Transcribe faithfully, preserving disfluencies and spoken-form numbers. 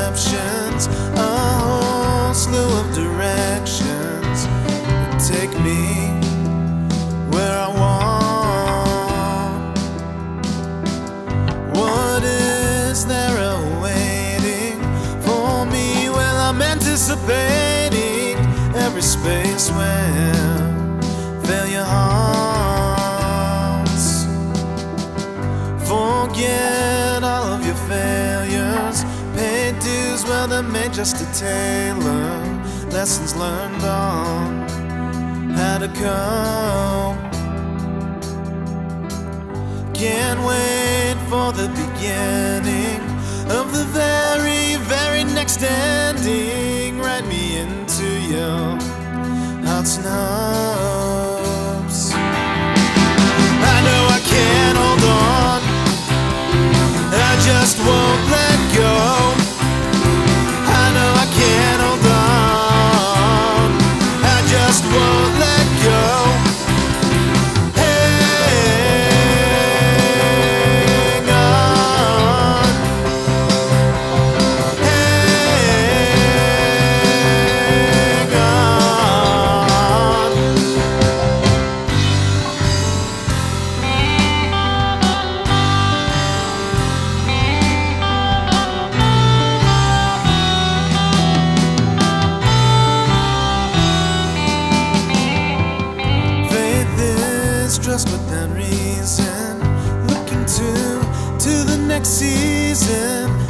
perceptions, a whole slew of directions that take me where I want. What is there awaiting for me? Well, I'm anticipating every space where failure haunts. Forget all of your failures, pay dues, well, they're made just to tailor lessons learned on how to cope. Can't wait for the beginning of the very, very next ending. Write me into your heart's nubs. I know I can't hold on, I just won't let go. I know I can't hold on, I just won't let go. Hang on, hang on. Trust without reason, looking to to the next season.